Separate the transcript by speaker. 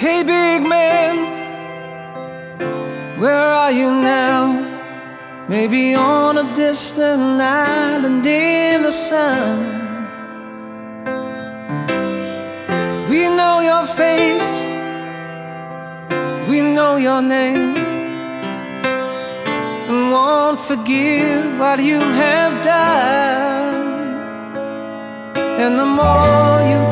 Speaker 1: Hey big man, where are you now? Maybe on a distant island in the sun. We know your face, we know your name, and won't forgive what you have done. And the more you